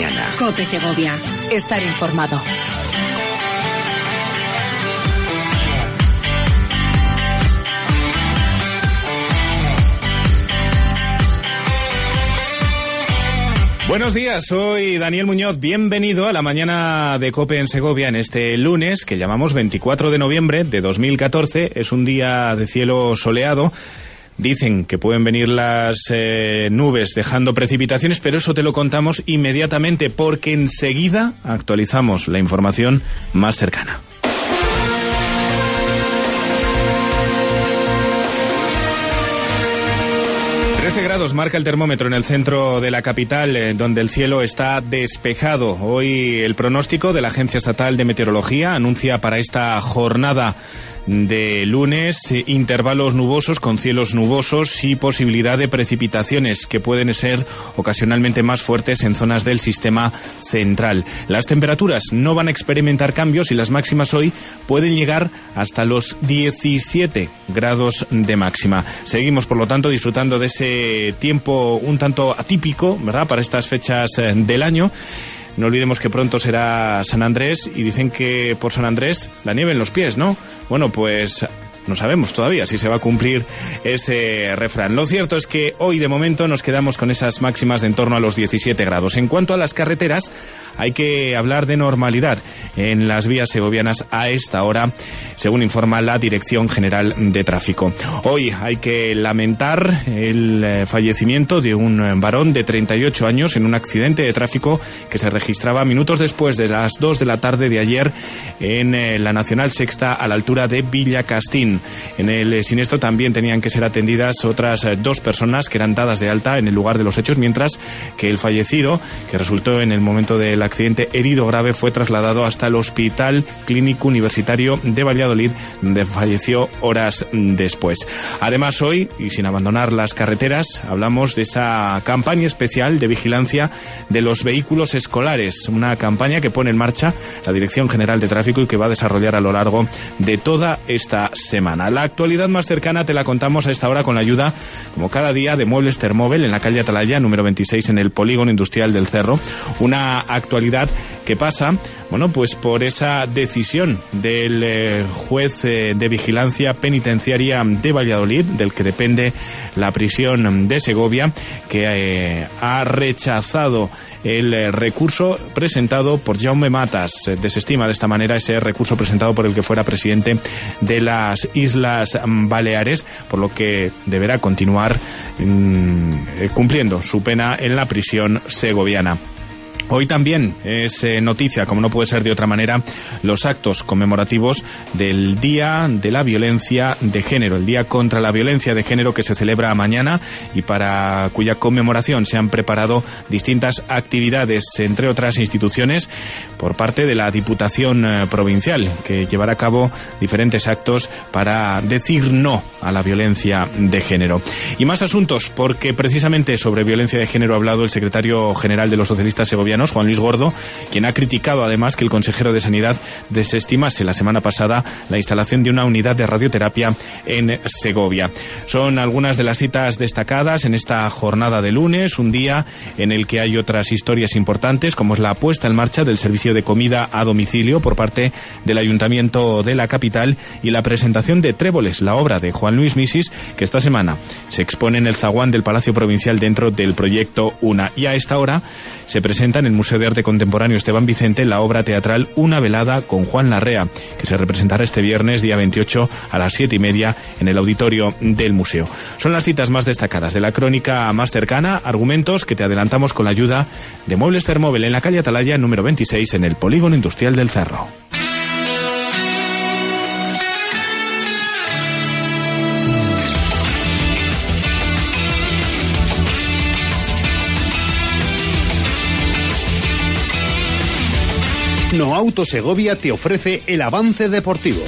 mañana. COPE Segovia. Estar informado. Buenos días, soy Daniel Muñoz. Bienvenido a la mañana de COPE en Segovia en este lunes que llamamos 24 de noviembre de 2014. Es un día de cielo soleado. Dicen que pueden venir las nubes dejando precipitaciones, pero eso te lo contamos inmediatamente porque enseguida actualizamos la información más cercana. 13 grados marca el termómetro en el centro de la capital, donde el cielo está despejado. Hoy el pronóstico de la Agencia Estatal de Meteorología anuncia para esta jornada de lunes intervalos nubosos con cielos nubosos y posibilidad de precipitaciones que pueden ser ocasionalmente más fuertes en zonas del sistema central. Las temperaturas no van a experimentar cambios y las máximas hoy pueden llegar hasta los 17 grados de máxima. Seguimos, por lo tanto, disfrutando de ese tiempo un tanto atípico, ¿verdad?, para estas fechas del año. No olvidemos que pronto será San Andrés y dicen que por San Andrés la nieve en los pies, ¿no? Bueno, pues no sabemos todavía si se va a cumplir ese refrán. Lo cierto es que hoy de momento nos quedamos con esas máximas de en torno a los 17 grados. En cuanto a las carreteras, hay que hablar de normalidad en las vías segovianas a esta hora, según informa la Dirección General de Tráfico. Hoy hay que lamentar el fallecimiento de un varón de 38 años en un accidente de tráfico que se registraba minutos después de las 2 de la tarde de ayer en la Nacional Sexta a la altura de Villacastín. En el siniestro también tenían que ser atendidas otras 2 personas que eran dadas de alta en el lugar de los hechos, mientras que el fallecido, que resultó en el momento del accidente herido grave, fue trasladado hasta el Hospital Clínico Universitario de Valladolid, donde falleció horas después. Además, hoy, y sin abandonar las carreteras, hablamos de esa campaña especial de vigilancia de los vehículos escolares, una campaña que pone en marcha la Dirección General de Tráfico y que va a desarrollar a lo largo de toda esta semana. La actualidad más cercana te la contamos a esta hora con la ayuda, como cada día, de Muebles Termóvil en la calle Atalaya, número 26, en el Polígono Industrial del Cerro. Una actualidad que pasa, bueno, pues por esa decisión del juez de vigilancia penitenciaria de Valladolid, del que depende la prisión de Segovia, que ha rechazado el recurso presentado por Jaume Matas. Desestima de esta manera ese recurso presentado por el que fuera presidente de las Islas Baleares, por lo que deberá continuar cumpliendo su pena en la prisión segoviana. Hoy también es noticia, como no puede ser de otra manera, los actos conmemorativos del Día de la Violencia de Género, el Día contra la Violencia de Género, que se celebra mañana y para cuya conmemoración se han preparado distintas actividades, entre otras instituciones, por parte de la Diputación Provincial, que llevará a cabo diferentes actos para decir no a la violencia de género. Y más asuntos, porque precisamente sobre violencia de género ha hablado el secretario general de los socialistas segovianos, Juan Luis Gordo, quien ha criticado además que el consejero de Sanidad desestimase la semana pasada la instalación de una unidad de radioterapia en Segovia. Son algunas de las citas destacadas en esta jornada de lunes, un día en el que hay otras historias importantes, como es la puesta en marcha del servicio de comida a domicilio por parte del Ayuntamiento de la capital y la presentación de Tréboles, la obra de Juan Luis Misis, que esta semana se expone en el zaguán del Palacio Provincial dentro del proyecto UNA. Y a esta hora se presenta en el Museo de Arte Contemporáneo Esteban Vicente la obra teatral Una velada con Juan Larrea, que se representará este viernes, día 28, a las 7:30 en el auditorio del museo. Son las citas más destacadas de la crónica más cercana, argumentos que te adelantamos con la ayuda de Muebles Termóvil en la calle Atalaya, número 26, en el Polígono Industrial del Cerro. No Auto Segovia te ofrece el avance deportivo.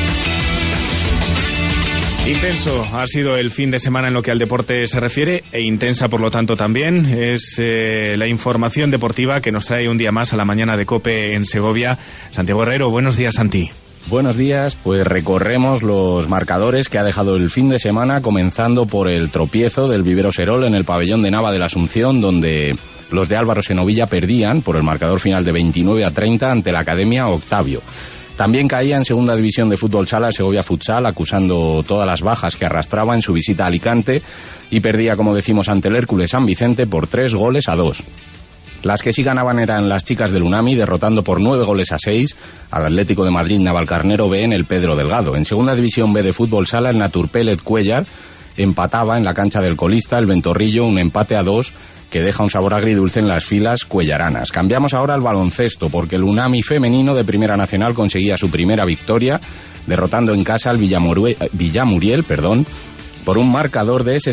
Intenso ha sido el fin de semana en lo que al deporte se refiere, e intensa por lo tanto también es la información deportiva que nos trae un día más a la mañana de COPE en Segovia. Santiago Herrero, buenos días, Santi. Buenos días, pues recorremos los marcadores que ha dejado el fin de semana, comenzando por el tropiezo del Vivero Serol en el pabellón de Nava de la Asunción, donde los de Álvaro Senovilla perdían por el marcador final de 29-30 ante la Academia Octavio. También caía en segunda división de fútbol sala el Segovia Futsal, acusando todas las bajas que arrastraba en su visita a Alicante, y perdía, como decimos, ante el Hércules San Vicente por 3-2. Las que sí ganaban eran las chicas del Unami, derrotando por 9-6 al Atlético de Madrid Navalcarnero B en el Pedro Delgado. En segunda división B de fútbol sala, el Naturpelet Cuéllar empataba en la cancha del colista, el Ventorrillo, un empate a 2 que deja un sabor agridulce en las filas cuellaranas. Cambiamos ahora al baloncesto, porque el Unami femenino de Primera Nacional conseguía su primera victoria, derrotando en casa al Villamuriel, por un marcador de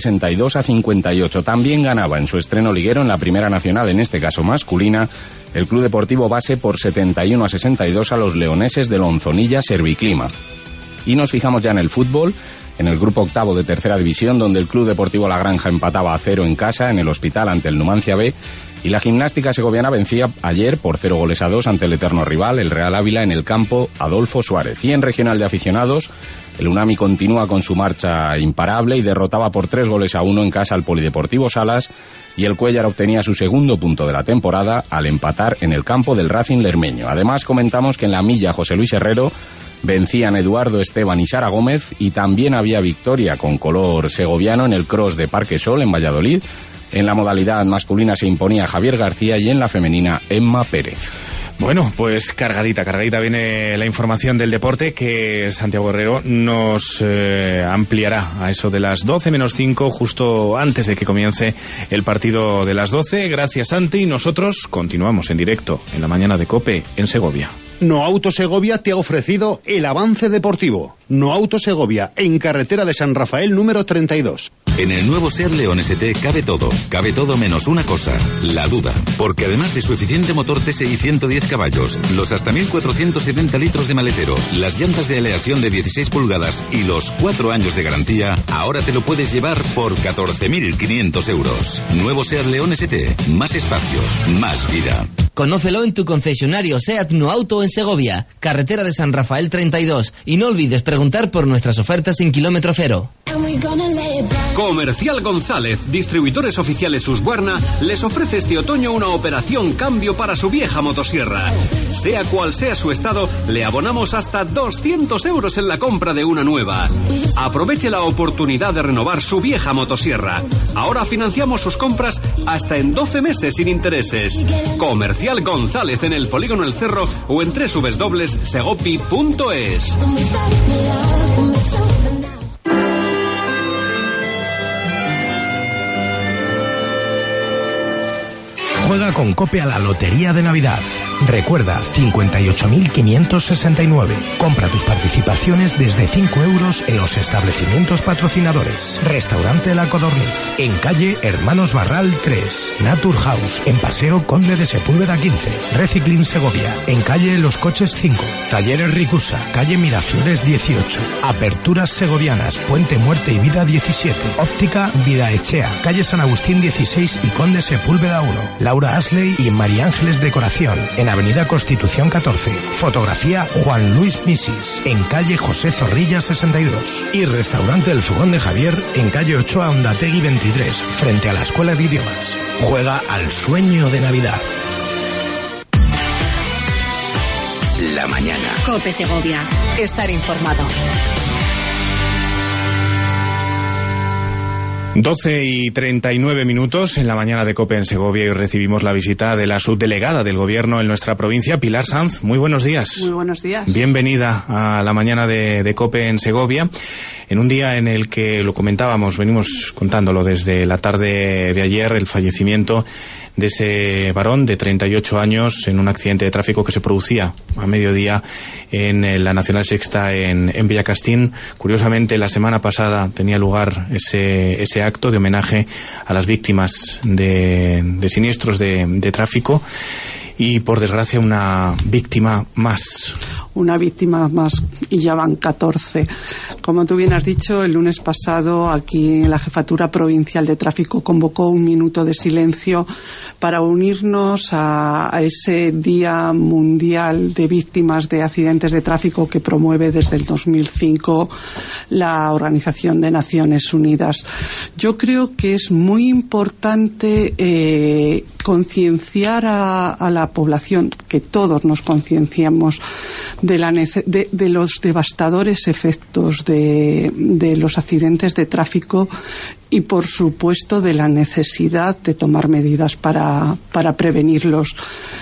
62-58. También ganaba en su estreno liguero en la Primera Nacional, en este caso masculina, el Club Deportivo Base por 71-62 a los leoneses de Lonzonilla Serviclima. Y nos fijamos ya en el fútbol, en el grupo octavo de tercera división, donde el Club Deportivo La Granja empataba a 0 en casa en el Hospital ante el Numancia B, y la gimnástica segoviana vencía ayer por 0-2 ante el eterno rival, el Real Ávila, en el campo Adolfo Suárez. Y en regional de aficionados, el Unami continúa con su marcha imparable y derrotaba por 3-1 en casa al Polideportivo Salas, y el Cuéllar obtenía su segundo punto de la temporada al empatar en el campo del Racing Lermeño. Además, comentamos que en la milla José Luis Herrero vencían Eduardo Esteban y Sara Gómez, y también había victoria con color segoviano en el cross de Parque Sol en Valladolid. En la modalidad masculina se imponía Javier García y en la femenina Emma Pérez. Bueno, pues cargadita viene la información del deporte, que Santiago Herrero nos ampliará a eso de las 12 menos 5, justo antes de que comience el partido de las 12. Gracias, Santi. Nosotros continuamos en directo en la mañana de COPE en Segovia. Noauto Segovia te ha ofrecido el avance deportivo. Noauto Segovia, en carretera de San Rafael número 32. En el nuevo SEAT León ST cabe todo menos una cosa, la duda. Porque además de su eficiente motor TSI 110 caballos, los hasta 1.470 litros de maletero, las llantas de aleación de 16 pulgadas y los 4 años de garantía, ahora te lo puedes llevar por 14.500 euros. Nuevo SEAT León ST, más espacio, más vida. Conócelo en tu concesionario SEAT Noauto en Segovia, carretera de San Rafael 32, y no olvides preguntar por nuestras ofertas en kilómetro cero. Comercial González, distribuidores oficiales Husqvarna, les ofrece este otoño una operación cambio para su vieja motosierra. Sea cual sea su estado, le abonamos hasta 200 euros en la compra de una nueva. Aproveche la oportunidad de renovar su vieja motosierra. Ahora financiamos sus compras hasta en 12 meses sin intereses. Comercial González en el Polígono El Cerro o en www.segopi.es. Juega con COPE a la Lotería de Navidad. Recuerda, 58.569. Compra tus participaciones desde 5 euros en los establecimientos patrocinadores. Restaurante La Codorniz, en calle Hermanos Barral 3. Naturhaus, en Paseo Conde de Sepúlveda 15. Recycling Segovia, en calle Los Coches 5. Talleres Ricusa, calle Miraflores 18. Aperturas Segovianas, Puente Muerte y Vida 17. Óptica Vidaechea, calle San Agustín 16 y Conde Sepúlveda 1. Laura Asley y María Ángeles Decoración, en Avenida Constitución 14. Fotografía Juan Luis Misis, en calle José Zorrilla 62. Y Restaurante El Fogón de Javier, en calle Ochoa Ondategui 23, frente a la Escuela de Idiomas. Juega al sueño de Navidad. La mañana. COPE Segovia. Estar informado. 12:39 en la mañana de COPE en Segovia, y recibimos la visita de la subdelegada del Gobierno en nuestra provincia, Pilar Sanz. Muy buenos días. Muy buenos días. Bienvenida a la mañana de COPE en Segovia, en un día en el que lo comentábamos, venimos contándolo desde la tarde de ayer, el fallecimiento de ese varón de 38 años en un accidente de tráfico que se producía a mediodía en la Nacional Sexta en Villacastín. Curiosamente, la semana pasada tenía lugar ese acto de homenaje a las víctimas de siniestros de tráfico, y por desgracia una víctima más. una víctima más y ya van 14. Como tú bien has dicho, el lunes pasado aquí en la Jefatura Provincial de Tráfico convocó un minuto de silencio para unirnos a ese Día Mundial de Víctimas de Accidentes de Tráfico que promueve desde el 2005 la Organización de Naciones Unidas. Yo creo que es muy importante concienciar a la población, que todos nos concienciamos de los devastadores efectos de los accidentes de tráfico y, por supuesto, de la necesidad de tomar medidas para prevenirlos.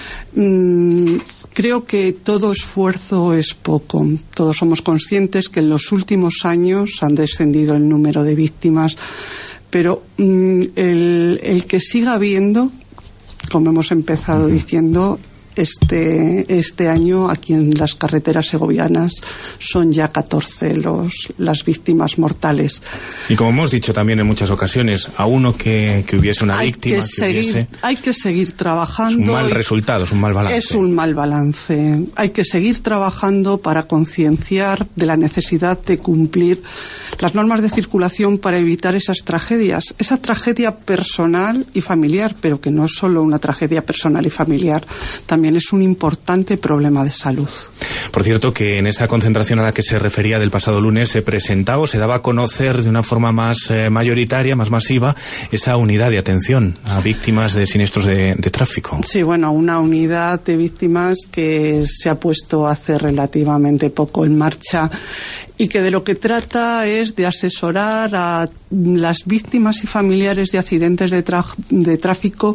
Creo que todo esfuerzo es poco. Todos somos conscientes que en los últimos años han descendido el número de víctimas, pero el que siga habiendo, como hemos empezado diciendo, este año aquí en las carreteras segovianas son ya 14 las víctimas mortales. Y como hemos dicho también en muchas ocasiones, a uno que hubiese una víctima, hay que seguir trabajando. Es un mal resultado, es un mal balance. Es un mal balance. Hay que seguir trabajando para concienciar de la necesidad de cumplir las normas de circulación para evitar esas tragedias. Esa tragedia personal y familiar, pero que no es solo una tragedia personal y familiar, también es un importante problema de salud. Por cierto, que en esa concentración a la que se refería del pasado lunes se presentaba o se daba a conocer de una forma más mayoritaria, más masiva, esa unidad de atención a víctimas de siniestros de tráfico. Sí, bueno, una unidad de víctimas que se ha puesto hace relativamente poco en marcha y que de lo que trata es de asesorar a las víctimas y familiares de accidentes de tráfico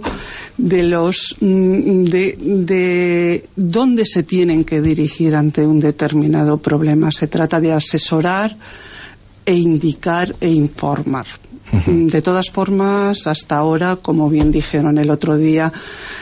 de dónde se tienen que dirigir ante un determinado problema. Se trata de asesorar e indicar e informar. De todas formas, hasta ahora, como bien dijeron el otro día,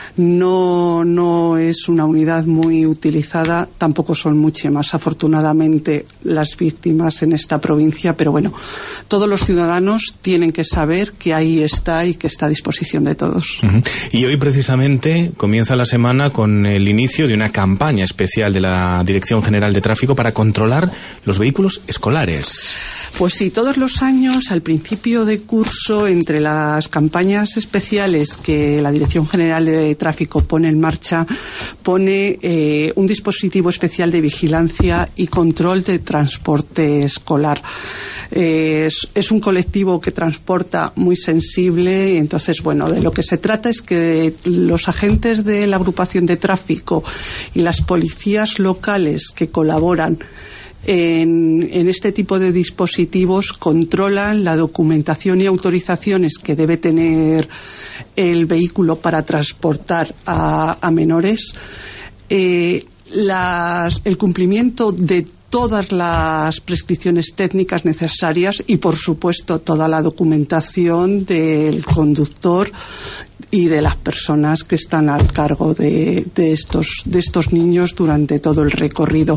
no es una unidad muy utilizada, tampoco son mucho más, afortunadamente, las víctimas en esta provincia, pero bueno, todos los ciudadanos tienen que saber que ahí está y que está a disposición de todos. Y hoy precisamente comienza la semana con el inicio de una campaña especial de la Dirección General de Tráfico para controlar los vehículos escolares. Pues sí, todos los años, al principio de curso, entre las campañas especiales que la Dirección General de Tráfico pone en marcha, pone un dispositivo especial de vigilancia y control de transporte escolar. Es un colectivo que transporta muy sensible, y entonces, bueno, de lo que se trata es que los agentes de la agrupación de tráfico y las policías locales que colaboran en este tipo de dispositivos controlan la documentación y autorizaciones que debe tener el vehículo para transportar a menores, el cumplimiento de todas las prescripciones técnicas necesarias y, por supuesto, toda la documentación del conductor y de las personas que están al cargo de estos niños durante todo el recorrido.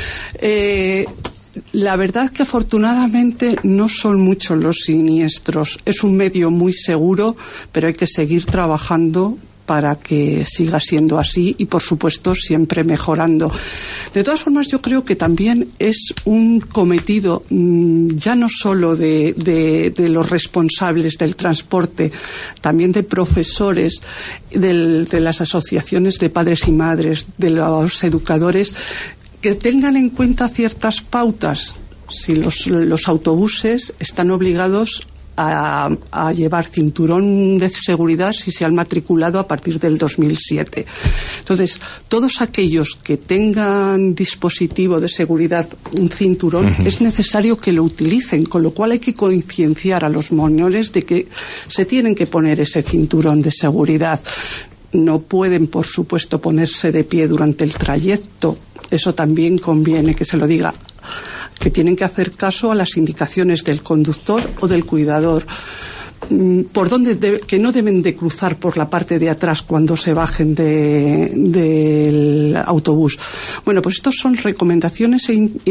La verdad que afortunadamente no son muchos los siniestros. Es un medio muy seguro, pero hay que seguir trabajando para que siga siendo así y, por supuesto, siempre mejorando. De todas formas, yo creo que también es un cometido ya no solo de los responsables del transporte, también de profesores, de las asociaciones de padres y madres, de los educadores, que tengan en cuenta ciertas pautas. Si los autobuses están obligados a llevar cinturón de seguridad si se han matriculado a partir del 2007. Entonces, todos aquellos que tengan dispositivo de seguridad, un cinturón, es necesario que lo utilicen, con lo cual hay que concienciar a los menores de que se tienen que poner ese cinturón de seguridad. No pueden, por supuesto, ponerse de pie durante el trayecto. Eso también conviene que se lo diga, que tienen que hacer caso a las indicaciones del conductor o del cuidador, que no deben de cruzar por la parte de atrás cuando se bajen del autobús. Bueno, pues estas son recomendaciones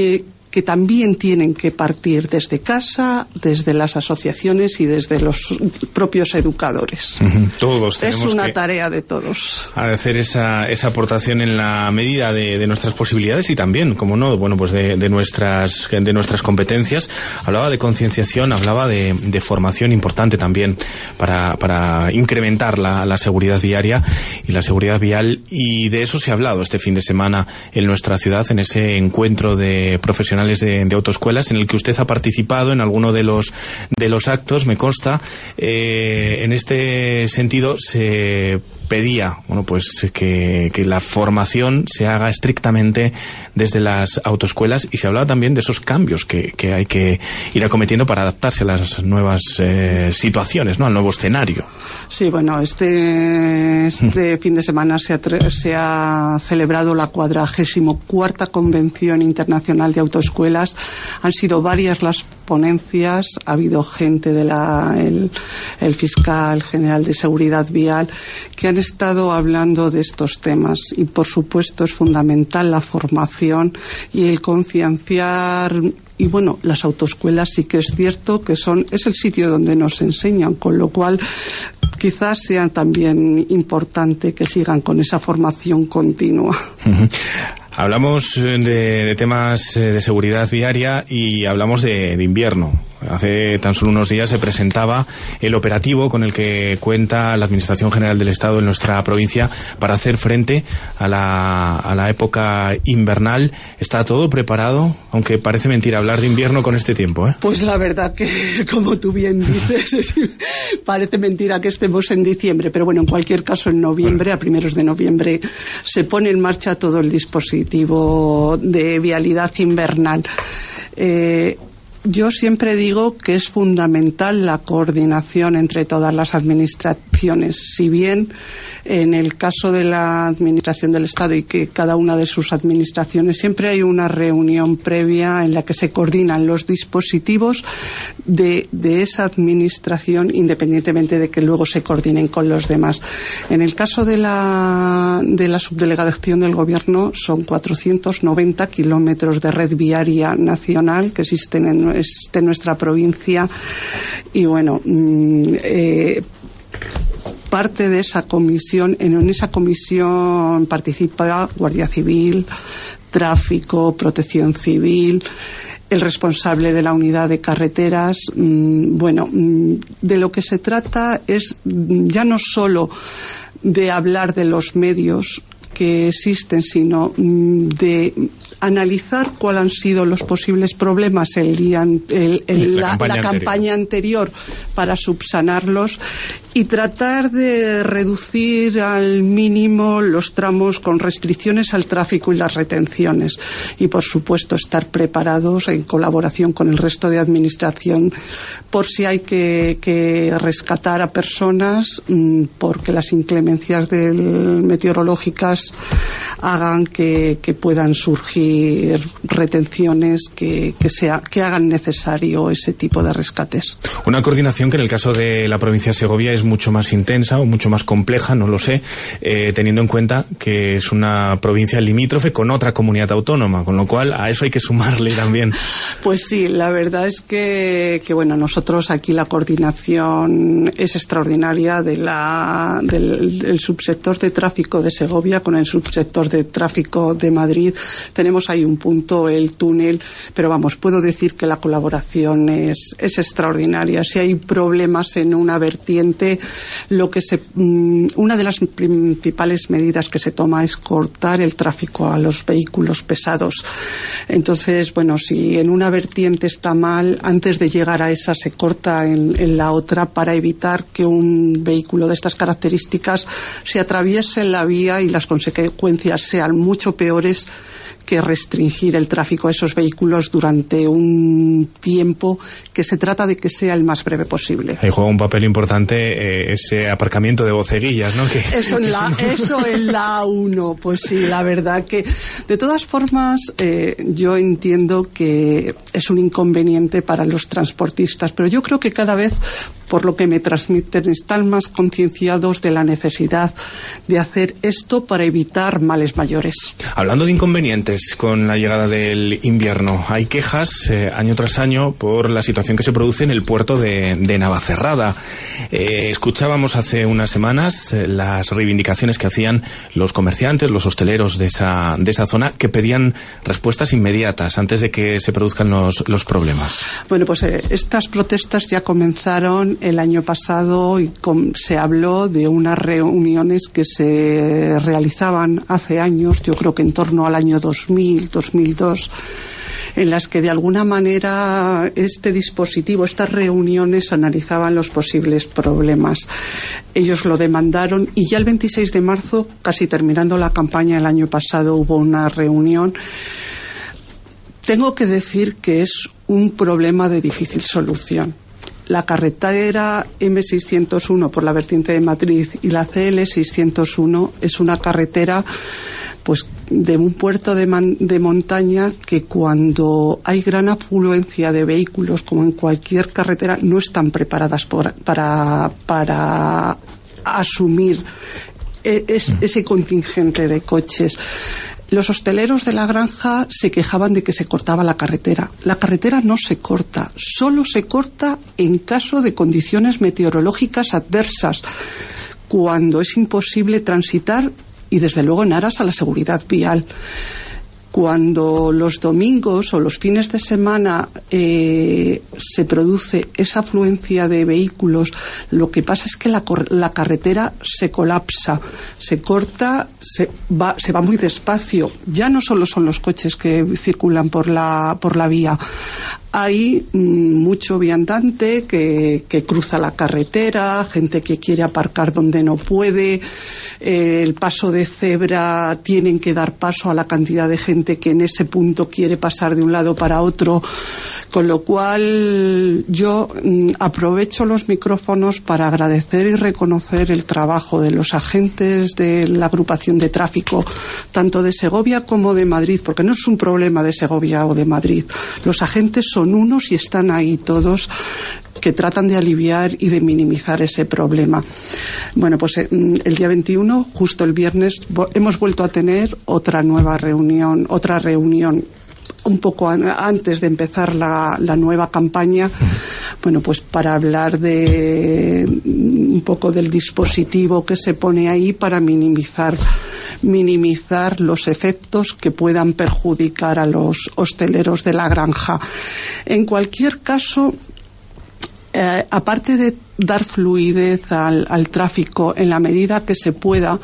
que también tienen que partir desde casa, desde las asociaciones y desde los propios educadores. Todos tenemos es una tarea de todos. Hacer esa aportación en la medida de nuestras posibilidades y también, como no, bueno, pues de nuestras competencias. Hablaba de concienciación, hablaba de formación importante también para incrementar la seguridad viaria y la seguridad vial, y de eso se ha hablado este fin de semana en nuestra ciudad, en ese encuentro de profesionales de autoescuelas en el que usted ha participado en alguno de los actos, me consta. En este sentido se pedía, bueno, pues que la formación se haga estrictamente desde las autoescuelas, y se hablaba también de esos cambios que hay que ir acometiendo para adaptarse a las nuevas situaciones, ¿no?, al nuevo escenario. Sí, bueno, este fin de semana se ha celebrado la 44ª Convención Internacional de Autoescuelas. Han sido varias las ponencias, ha habido gente el fiscal general de seguridad vial que han estado hablando de estos temas, y por supuesto es fundamental la formación y el concienciar. Y bueno, las autoescuelas sí que es cierto que es el sitio donde nos enseñan, con lo cual quizás sea también importante que sigan con esa formación continua. Hablamos de temas de seguridad viaria y hablamos de invierno. Hace tan solo unos días se presentaba el operativo con el que cuenta la Administración General del Estado en nuestra provincia para hacer frente a la época invernal. ¿Está todo preparado? Aunque parece mentira hablar de invierno con este tiempo, ¿eh? Pues la verdad que, como tú bien dices, parece mentira que estemos en diciembre, pero bueno, en cualquier caso en noviembre, a primeros de noviembre, se pone en marcha todo el dispositivo de vialidad invernal. Yo siempre digo que es fundamental la coordinación entre todas las administraciones. Si bien en el caso de la Administración del Estado y que cada una de sus administraciones siempre hay una reunión previa en la que se coordinan los dispositivos de esa administración, independientemente de que luego se coordinen con los demás. En el caso de la subdelegación del Gobierno son 490 kilómetros de red viaria nacional que existen en nuestra provincia, y bueno, parte de esa comisión, en esa comisión participa Guardia Civil, Tráfico, Protección Civil, el responsable de la unidad de carreteras. Bueno, de lo que se trata es ya no solo de hablar de los medios que existen, sino de analizar cuáles han sido los posibles problemas la campaña anterior para subsanarlos y tratar de reducir al mínimo los tramos con restricciones al tráfico y las retenciones, y por supuesto estar preparados en colaboración con el resto de administración por si hay que rescatar a personas, porque las inclemencias meteorológicas hagan que puedan surgir retenciones que hagan necesario ese tipo de rescates. Una coordinación que en el caso de la provincia de Segovia es mucho más intensa o mucho más compleja, no lo sé, teniendo en cuenta que es una provincia limítrofe con otra comunidad autónoma, con lo cual a eso hay que sumarle también. Pues sí, la verdad es que bueno, nosotros aquí la coordinación es extraordinaria del subsector de tráfico de Segovia con el subsector de tráfico de Madrid. Tenemos ahí un punto, el túnel, pero vamos, puedo decir que la colaboración es extraordinaria. Si hay problemas en una vertiente, una de las principales medidas que se toma es cortar el tráfico a los vehículos pesados. Entonces, bueno, si en una vertiente está mal, antes de llegar a esa se corta en la otra para evitar que un vehículo de estas características se atraviese en la vía y las consecuencias sean mucho peores que restringir el tráfico a esos vehículos durante un tiempo que se trata de que sea el más breve posible. Ahí juega un papel importante ese aparcamiento de boceguillas, ¿no? Eso en la A1, pues sí, la verdad que de todas formas yo entiendo que es un inconveniente para los transportistas, pero yo creo que cada vez por lo que me transmiten, están más concienciados de la necesidad de hacer esto para evitar males mayores. Hablando de inconvenientes con la llegada del invierno, hay quejas año tras año por la situación que se produce en el puerto de Navacerrada. Escuchábamos hace unas semanas las reivindicaciones que hacían los comerciantes, los hosteleros de esa zona, que pedían respuestas inmediatas antes de que se produzcan los problemas. Bueno, pues estas protestas ya comenzaron el año pasado y se habló de unas reuniones que se realizaban hace años, yo creo que en torno al año 2000, 2002, en las que de alguna manera este dispositivo, estas reuniones analizaban los posibles problemas. Ellos lo demandaron y ya el 26 de marzo, casi terminando la campaña el año pasado, hubo una reunión. Tengo que decir que es un problema de difícil solución. La carretera M601 por la vertiente de Madrid y la CL 601 es una carretera pues de un puerto de montaña que cuando hay gran afluencia de vehículos, como en cualquier carretera, no están preparadas para asumir ese contingente de coches. Los hosteleros de la granja se quejaban de que se cortaba la carretera. La carretera no se corta, solo se corta en caso de condiciones meteorológicas adversas, cuando es imposible transitar y desde luego en aras a la seguridad vial. Cuando los domingos o los fines de semana se produce esa afluencia de vehículos, lo que pasa es que la carretera se colapsa, se corta, se va muy despacio. Ya no solo son los coches que circulan por la vía. Hay mucho viandante que cruza la carretera, gente que quiere aparcar donde no puede, el paso de cebra, tienen que dar paso a la cantidad de gente que en ese punto quiere pasar de un lado para otro, con lo cual yo aprovecho los micrófonos para agradecer y reconocer el trabajo de los agentes de la agrupación de tráfico, tanto de Segovia como de Madrid, porque no es un problema de Segovia o de Madrid. Los agentes son unos y están ahí todos, que tratan de aliviar y de minimizar ese problema. Bueno, pues el día 21, justo el viernes, hemos vuelto a tener otra reunión un poco antes de empezar la nueva campaña, bueno, pues para hablar de un poco del dispositivo que se pone ahí para minimizar los efectos que puedan perjudicar a los hosteleros de la granja. En cualquier caso, aparte de dar fluidez al tráfico en la medida que se pueda,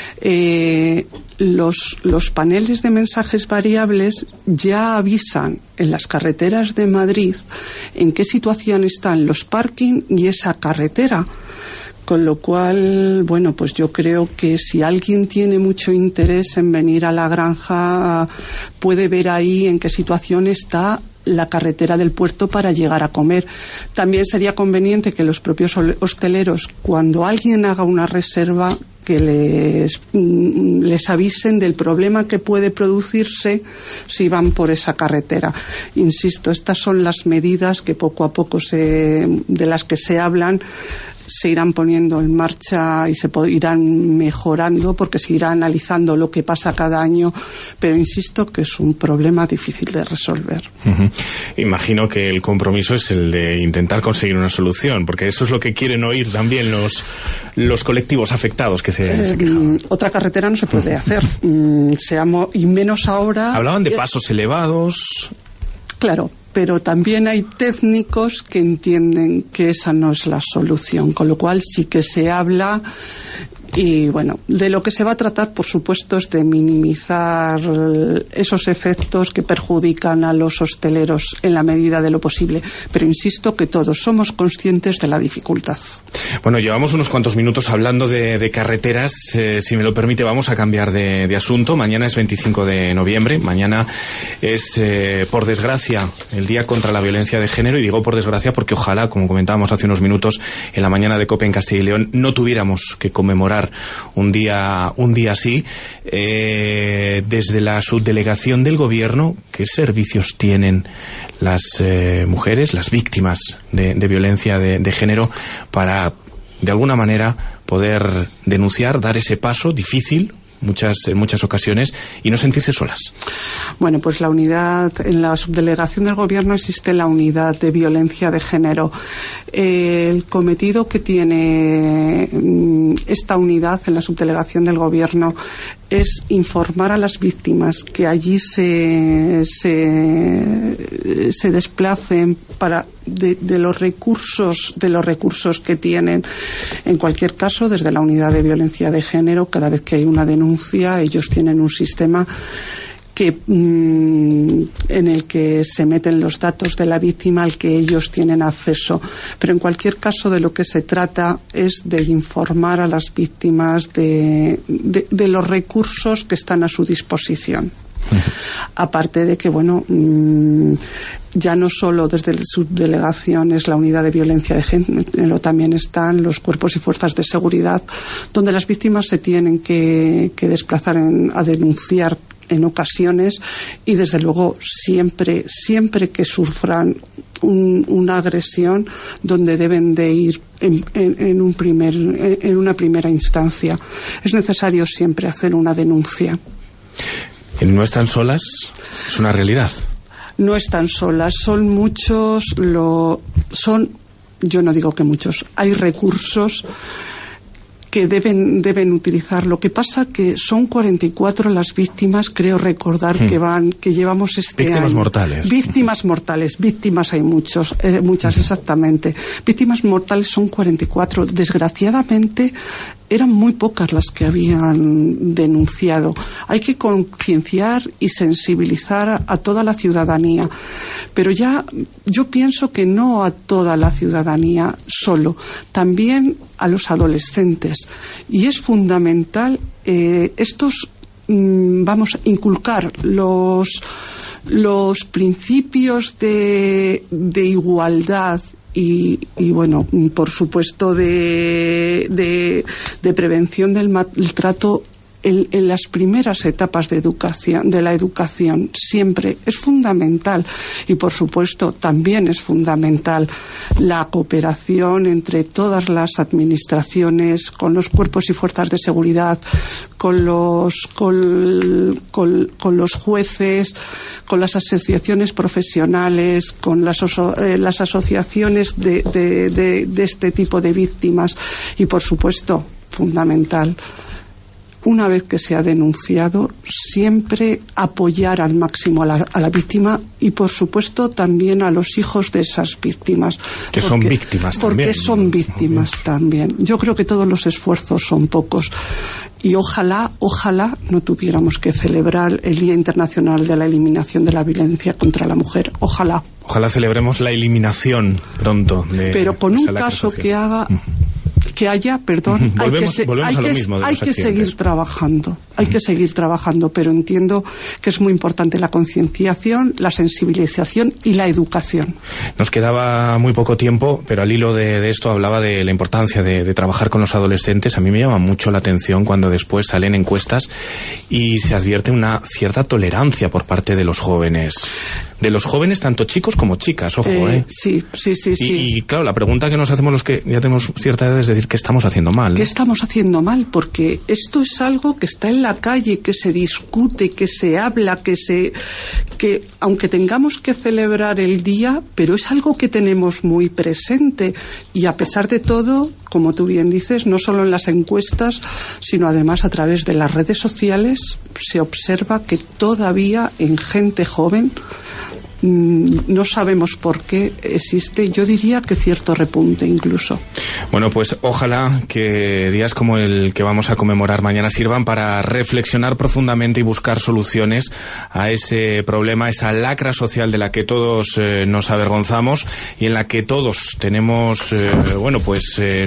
los paneles de mensajes variables ya avisan en las carreteras de Madrid en qué situación están los parking y esa carretera. Con lo cual, bueno, pues yo creo que si alguien tiene mucho interés en venir a la granja, puede ver ahí en qué situación está la carretera del puerto para llegar a comer. También sería conveniente que los propios hosteleros, cuando alguien haga una reserva, que les avisen del problema que puede producirse si van por esa carretera. Insisto, estas son las medidas que poco a poco de las que se hablan, se irán poniendo en marcha y se irán mejorando, porque se irá analizando lo que pasa cada año, pero insisto que es un problema difícil de resolver. Imagino que el compromiso es el de intentar conseguir una solución, porque eso es lo que quieren oír también los colectivos afectados que se quejaban. Otra carretera no se puede hacer, y menos ahora. Hablaban de pasos elevados. Claro, pero también hay técnicos que entienden que esa no es la solución, con lo cual sí que se habla. Y bueno, de lo que se va a tratar, por supuesto, es de minimizar esos efectos que perjudican a los hosteleros en la medida de lo posible. Pero insisto que todos somos conscientes de la dificultad. Bueno, llevamos unos cuantos minutos hablando de carreteras. Si me lo permite, vamos a cambiar de asunto. Mañana es 25 de noviembre. Mañana es, por desgracia, el Día contra la Violencia de Género. Y digo por desgracia porque ojalá, como comentábamos hace unos minutos, en la mañana de COPE en Castilla y León, no tuviéramos que conmemorar un día así. Desde la subdelegación del Gobierno, ¿qué servicios tienen las mujeres, las víctimas de violencia de género para, de alguna manera, poder denunciar, dar ese paso difícil en muchas ocasiones y no sentirse solas? Bueno, pues en la subdelegación del Gobierno existe la unidad de violencia de género. El cometido que tiene esta unidad en la subdelegación del Gobierno es informar a las víctimas que allí se desplacen de los recursos que tienen. En cualquier caso, desde la unidad de violencia de género, cada vez que hay una denuncia, ellos tienen un sistema en el que se meten los datos de la víctima al que ellos tienen acceso. Pero en cualquier caso, de lo que se trata es de informar a las víctimas de los recursos que están a su disposición. Aparte de que, ya no solo desde la subdelegación es la unidad de violencia de género, también están los cuerpos y fuerzas de seguridad, donde las víctimas se tienen que desplazar a denunciar en ocasiones, y desde luego siempre que sufran una agresión, donde deben de ir en una primera instancia. Es necesario siempre hacer una denuncia. ¿No están solas? Es una realidad. No están solas, son muchos, yo no digo que muchos, hay recursos que deben utilizar. Lo que pasa que son 44 las víctimas, creo recordar que llevamos víctimas año. Mortales. Víctimas mortales, víctimas hay muchas exactamente. Víctimas mortales son 44. Desgraciadamente eran muy pocas las que habían denunciado. Hay que concienciar y sensibilizar a toda la ciudadanía, pero yo pienso que no a toda la ciudadanía solo, también a los adolescentes. Y es fundamental inculcar los principios de igualdad y por supuesto de prevención del maltrato en las primeras etapas de la educación. Siempre es fundamental, y por supuesto también es fundamental la cooperación entre todas las administraciones, con los cuerpos y fuerzas de seguridad, con los jueces, con las asociaciones profesionales, con las asociaciones de este tipo de víctimas, y por supuesto fundamental, una vez que se ha denunciado, siempre apoyar al máximo a la víctima, y por supuesto también a los hijos de esas víctimas. Son víctimas también. Porque son víctimas también. Yo creo que todos los esfuerzos son pocos. Y ojalá no tuviéramos que celebrar el Día Internacional de la Eliminación de la Violencia contra la Mujer. Ojalá. Ojalá celebremos la eliminación pronto. Pero con un caso que haya, perdón, hay que seguir trabajando, pero entiendo que es muy importante la concienciación, la sensibilización y la educación. Nos quedaba muy poco tiempo, pero al hilo de esto hablaba de la importancia de trabajar con los adolescentes. A mí me llama mucho la atención cuando después salen encuestas y se advierte una cierta tolerancia por parte de los jóvenes. De los jóvenes, tanto chicos como chicas, ojo, Sí. Y claro, la pregunta que nos hacemos los que ya tenemos cierta edad es decir, ¿qué estamos haciendo mal? ¿Qué estamos haciendo mal? Porque esto es algo que está en la calle, que se discute, que se habla, que aunque tengamos que celebrar el día, pero es algo que tenemos muy presente, y a pesar de todo, como tú bien dices, no solo en las encuestas, sino además a través de las redes sociales, se observa que todavía en gente joven, no sabemos por qué existe, yo diría que cierto repunte incluso. Bueno, pues ojalá que días como el que vamos a conmemorar mañana sirvan para reflexionar profundamente y buscar soluciones a ese problema, esa lacra social de la que todos nos avergonzamos y en la que todos tenemos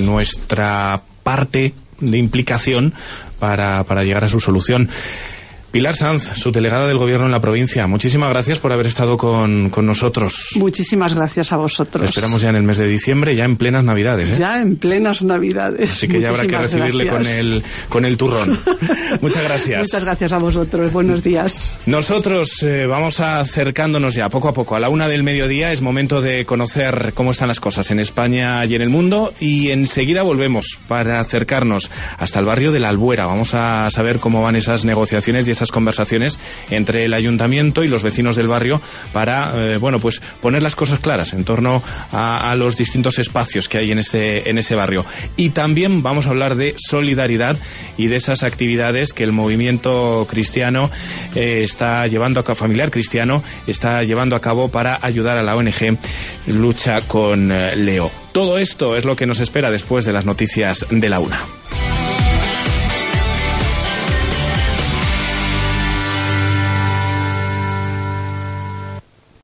nuestra parte de implicación para llegar a su solución. Pilar Sanz, subdelegada del Gobierno en la provincia, muchísimas gracias por haber estado con nosotros. Muchísimas gracias a vosotros. Lo esperamos ya en el mes de diciembre, ya en plenas Navidades, ¿eh? Ya en plenas Navidades. Así que ya habrá que recibirle con el turrón. Muchas gracias. Muchas gracias a vosotros. Buenos días. Nosotros vamos acercándonos ya poco a poco. A la 1:00 PM es momento de conocer cómo están las cosas en España y en el mundo, y enseguida volvemos para acercarnos hasta el barrio de la Albuera. Vamos a saber cómo van esas negociaciones y esas conversaciones entre el ayuntamiento y los vecinos del barrio para pues poner las cosas claras en torno a los distintos espacios que hay en ese barrio. Y también vamos a hablar de solidaridad y de esas actividades que el movimiento cristiano familiar cristiano está llevando a cabo para ayudar a la ONG Lucha con Leo. Todo esto es lo que nos espera después de las noticias de la 1:00.